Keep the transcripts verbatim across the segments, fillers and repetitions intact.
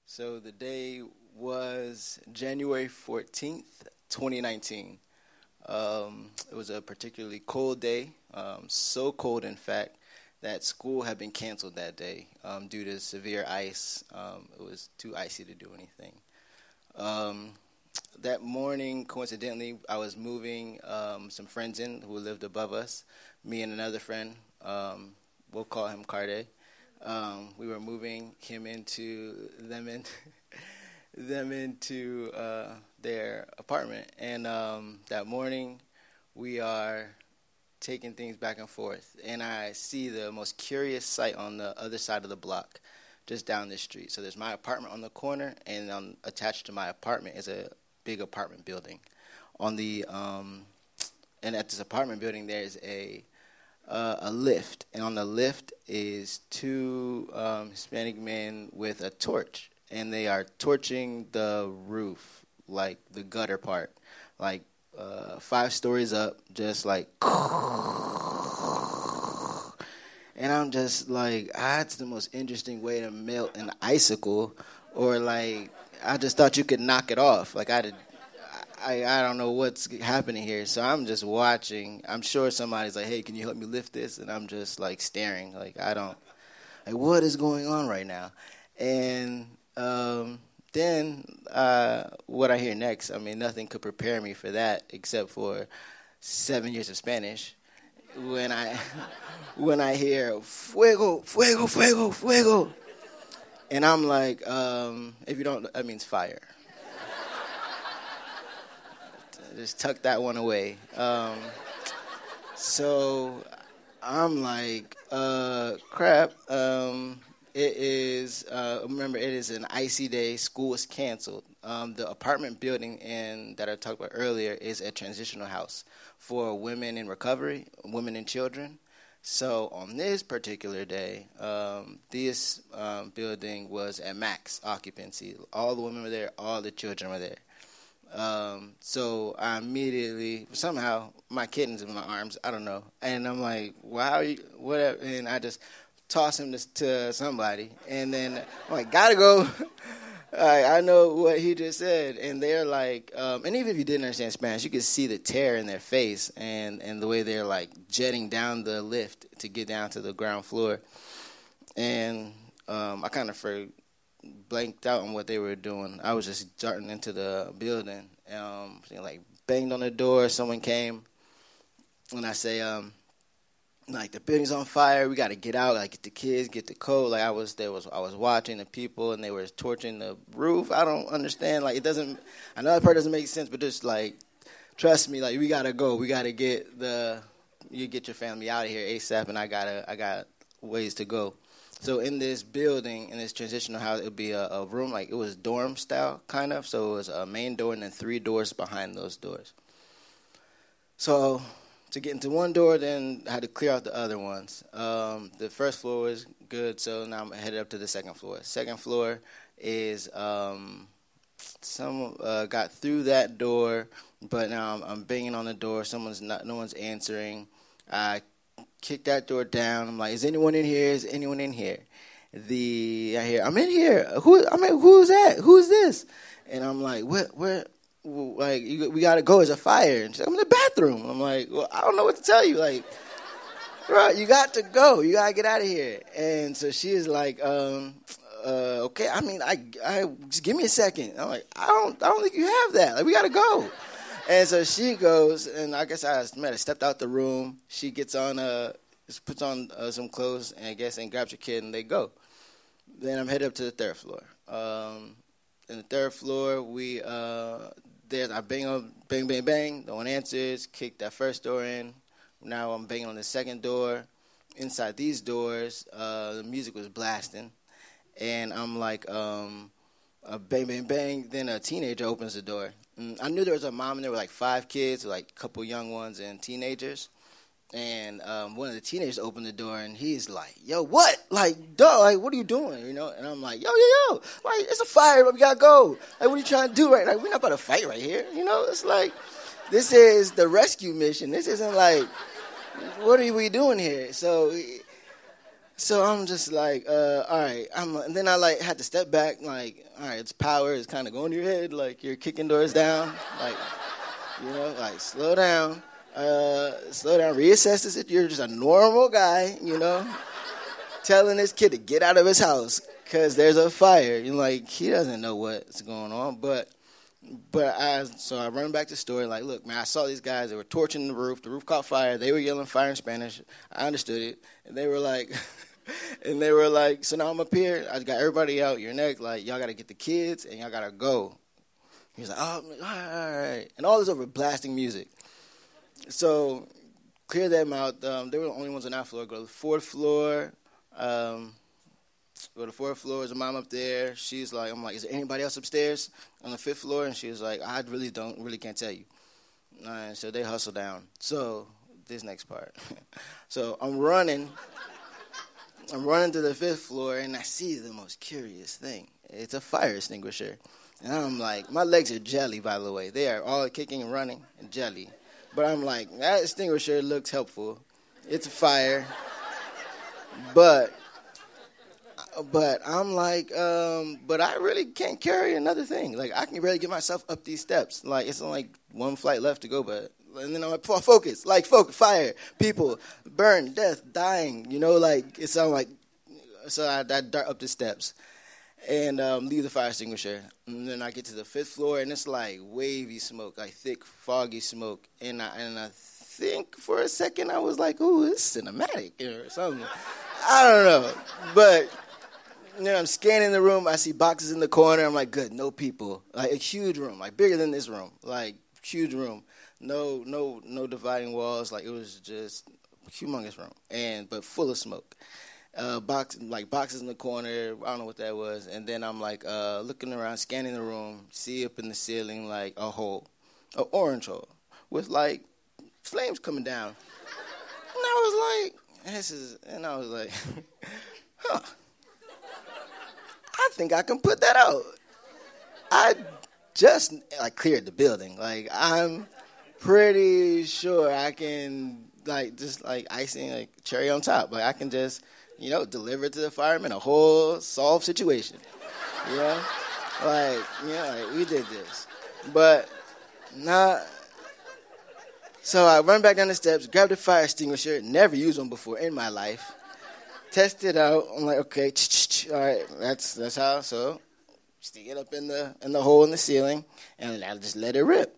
So the day was January fourteenth, twenty nineteen. Um, it was a particularly cold day, um, so cold, in fact, that school had been canceled that day um, due to severe ice. Um, it was too icy to do anything. Um, that morning, coincidentally, I was moving um, some friends in who lived above us, me and another friend. Um, we'll call him Carde. Um, we were moving him into them in, them into uh, their apartment, and um, that morning we are taking things back and forth, and I see the most curious sight on the other side of the block, just down the street. So there's my apartment on the corner, and um, attached to my apartment is a big apartment building. On the um, and at this apartment building, there's a Uh, a lift, and on the lift is two um, Hispanic men with a torch, and they are torching the roof, like the gutter part, like uh, five stories up, just like, and I'm just like, ah, that's the most interesting way to melt an icicle, or like, I just thought you could knock it off, like I did. I, I don't know what's happening here, so I'm just watching. I'm sure somebody's like, hey, can you help me lift this? And I'm just, like, staring. Like, I don't, like, what is going on right now? And um, then uh, what I hear next, I mean, nothing could prepare me for that except for seven years of Spanish. When I, when I hear, fuego, fuego, fuego, fuego. And I'm like, um, if you don't, that means fire. Just tuck that one away. Um, so I'm like, uh, crap. Um, it is, uh, remember, it is an icy day. School was canceled. Um, the apartment building in, that I talked about earlier is a transitional house for women in recovery, women and children. So on this particular day, um, this um, building was at max occupancy. All the women were there. All the children were there. Um, so I immediately, somehow, my kitten's in my arms, I don't know, and I'm like, wow, you, whatever, and I just toss him to, to somebody, and then I'm like, gotta go, I, I know what he just said, and they're like, um, and even if you didn't understand Spanish, you could see the terror in their face, and, and the way they're like jetting down the lift to get down to the ground floor, and um, I kind of for. blanked out on what they were doing. I was just darting into the building. Um, like banged on the door. Someone came, and I say, um, like the building's on fire. We got to get out. Like get the kids, get the code. Like I was there was I was watching the people, and they were torching the roof. I don't understand. Like it doesn't. I know that part doesn't make sense, but just like trust me. Like we gotta go. We gotta get the you get your family out of here ASAP. And I gotta I got ways to go. So in this building, in this transitional house, it would be a, a room, like it was dorm style, kind of. So it was a main door and then three doors behind those doors. So to get into one door, then I had to clear out the other ones. Um, the first floor was good, so now I'm headed up to the second floor. Second floor is um, some uh, got through that door, but now I'm, I'm banging on the door. Someone's not, no one's answering. I kick that door down. I'm like, is anyone in here? Is anyone in here? The I hear, I'm in here. Who? I mean, who's that? Who's this? And I'm like, what? Where? Like, you, we gotta go. There's a fire. And she's like, I'm in the bathroom. I'm like, well, I don't know what to tell you. Like, bro, you got to go. You gotta get out of here. And so she is like, um, uh, okay. I mean, I, I just give me a second. I'm like, I don't, I don't think you have that. Like, we gotta go. And so she goes, and I guess I might have stepped out the room. She gets on, uh, puts on uh, some clothes, and I guess, and grabs her kid, and they go. Then I'm headed up to the third floor. Um, in the third floor, we, uh, there, I bang on, bang, bang, bang. No one answers. Kick that first door in. Now I'm banging on the second door. Inside these doors, uh, the music was blasting, and I'm like, um, uh, bang, bang, bang. Then a teenager opens the door. I knew there was a mom and there were like five kids, like a couple young ones and teenagers. And um, one of the teenagers opened the door and he's like, yo, what? Like, dog, like, what are you doing? You know? And I'm like, yo, yo, yo, like, it's a fire, but we gotta go. Like, what are you trying to do right now? Like, we're not about to fight right here. You know, it's like, this is the rescue mission. This isn't like, what are we doing here? So, So I'm just like, uh, all right. I'm, and then I like had to step back, like, all right, it's power. It's kind of going to your head, like you're kicking doors down, like, you know, like slow down, uh, slow down. Reassess this. If you're just a normal guy, you know, telling this kid to get out of his house because there's a fire. You know, like he doesn't know what's going on, but. But I, so I run back to the store, like, look, man, I saw these guys. They were torching the roof. The roof caught fire. They were yelling fire in Spanish. I understood it. And they were like, and they were like, so now I'm up here. I got everybody out. You're next. Like, y'all got to get the kids, and y'all got to go. He was like, oh, all right, all right. And all this over blasting music. So clear them out. Um, they were the only ones on that floor. Go to the fourth floor. Um, Go to the fourth floor. There's a mom up there. She's like, I'm like, is there anybody else upstairs on the fifth floor? And she was like, I really don't, really can't tell you. And so they hustle down. So this next part. So I'm running. I'm running to the fifth floor, and I see the most curious thing. It's a fire extinguisher. And I'm like, my legs are jelly, by the way. They are all kicking and running and jelly. But I'm like, that extinguisher looks helpful. It's a fire. But... But I'm like, um, but I really can't carry another thing. Like, I can barely get myself up these steps. Like, it's only like one flight left to go, but, and then I'm like, focus, like, focus, fire, people, burn, death, dying, you know, like, it sounds like, so I, I dart up the steps and um, leave the fire extinguisher. And then I get to the fifth floor, and it's like wavy smoke, like thick, foggy smoke. And I, and I think for a second I was like, ooh, it's cinematic or something. I don't know, but... You know, I'm scanning the room. I see boxes in the corner. I'm like, good, no people. Like a huge room, like bigger than this room, like huge room. No, no, no dividing walls. Like it was just a humongous room, and but full of smoke. Uh, box like boxes in the corner. I don't know what that was. And then I'm like uh, looking around, scanning the room. See up in the ceiling like a hole, an orange hole with like flames coming down. And I was like, this is, and I was like, huh. I think I can put that out. I just like cleared the building. Like I'm pretty sure I can like just like icing like cherry on top. Like I can just you know deliver to the firemen a whole solved situation. You know, like you know like we did this, but not. So I run back down the steps, grab the fire extinguisher. Never used one before in my life. Test it out. I'm like, okay, all right, that's that's how. So, stick it up in the in the hole in the ceiling, and I just let it rip.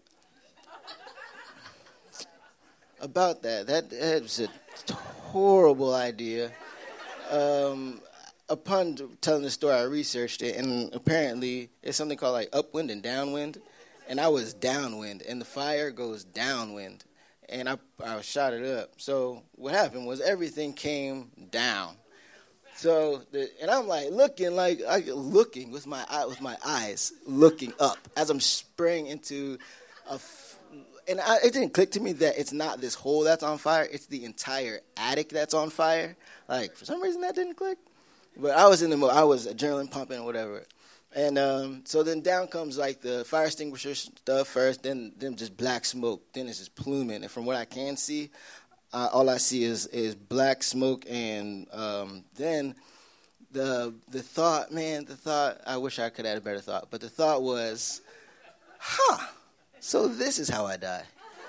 About that, that, that was a horrible idea. Um, upon telling the story, I researched it, and apparently it's something called like upwind and downwind, and I was downwind, and the fire goes downwind, and I I shot it up. So what happened was everything came down. So, the, and I'm like looking, like I looking with my eye, with my eyes, looking up as I'm spraying into a. F- and I, it didn't click to me that it's not this hole that's on fire; it's the entire attic that's on fire. Like for some reason that didn't click, but I was in the mode. I was adrenaline pumping or whatever. And um, so then down comes like the fire extinguisher stuff first, then then just black smoke, then it's just pluming. And from what I can see. Uh, all I see is is black smoke, and um, then the the thought, man, the thought. I wish I could have had a better thought, but the thought was, huh? So this is how I die.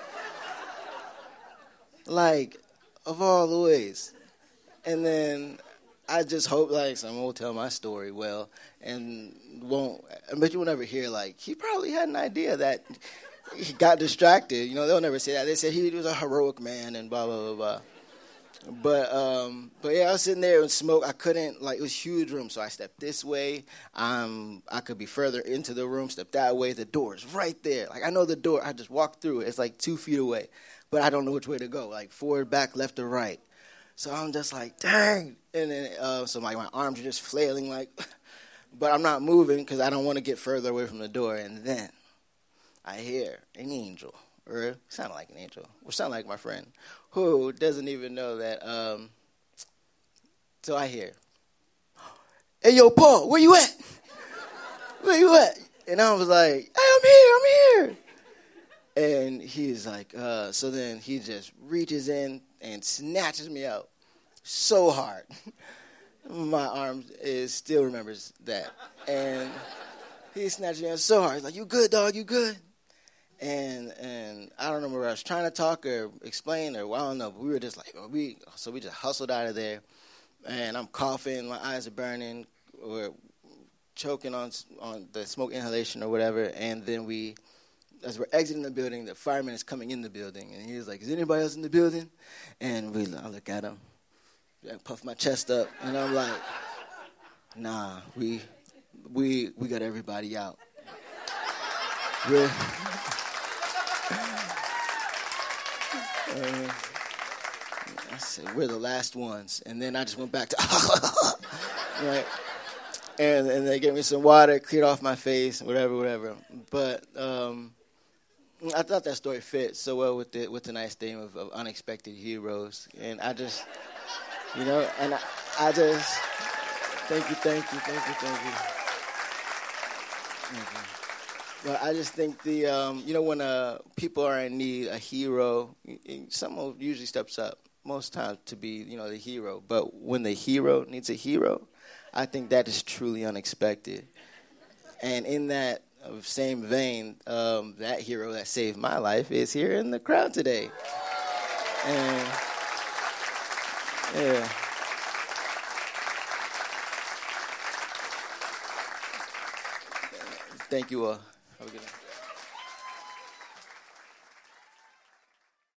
Like, of all the ways, and then I just hope like someone will tell my story well, and won't. But you will never hear like he probably had an idea that. He got distracted. You know, they'll never say that. They said he was a heroic man and blah, blah, blah, blah. But, um, but yeah, I was sitting there and smoke. I couldn't, like, it was a huge room. So I stepped this way. Um, I could be further into the room, step that way. The door is right there. Like, I know the door. I just walked through it. It's like two feet away. But I don't know which way to go, like forward, back, left, or right. So I'm just like, dang. And then, uh, so my, my arms are just flailing, like, but I'm not moving because I don't want to get further away from the door. And then. I hear an angel, or sound like an angel, or sound like my friend, who doesn't even know that. Um, so I hear, hey, yo, Paul, where you at? Where you at? And I was like, hey, I'm here, I'm here. And he's like, uh, so then he just reaches in and snatches me out so hard. My arm is still remembers that. And he snatched me out so hard. He's like, "You good, dog? You good?" And and I don't remember. I was trying to talk or explain or well, I don't know. But we were just like we so we just hustled out of there. And I'm coughing. My eyes are burning. We're choking on on the smoke inhalation or whatever. And then we, as we're exiting the building, the fireman is coming in the building, and he was like, "Is anybody else in the building?" And we I look at him. I puff my chest up, and I'm like, "Nah, we we we got everybody out." We're, uh, I said, "We're the last ones," and then I just went back to right, and and they gave me some water, cleared off my face, whatever, whatever. But um, I thought that story fit so well with the with the nice theme of, of unexpected heroes, and I just. You know, and I, I just, thank you, thank you, thank you, thank you. Thank you. Well, I just think the, um, you know, when uh, people are in need, a hero, someone usually steps up most times to be, you know, the hero. But when the hero needs a hero, I think that is truly unexpected. And in that same vein, um, that hero that saved my life is here in the crowd today. And... Yeah. Thank you all. Have a good night.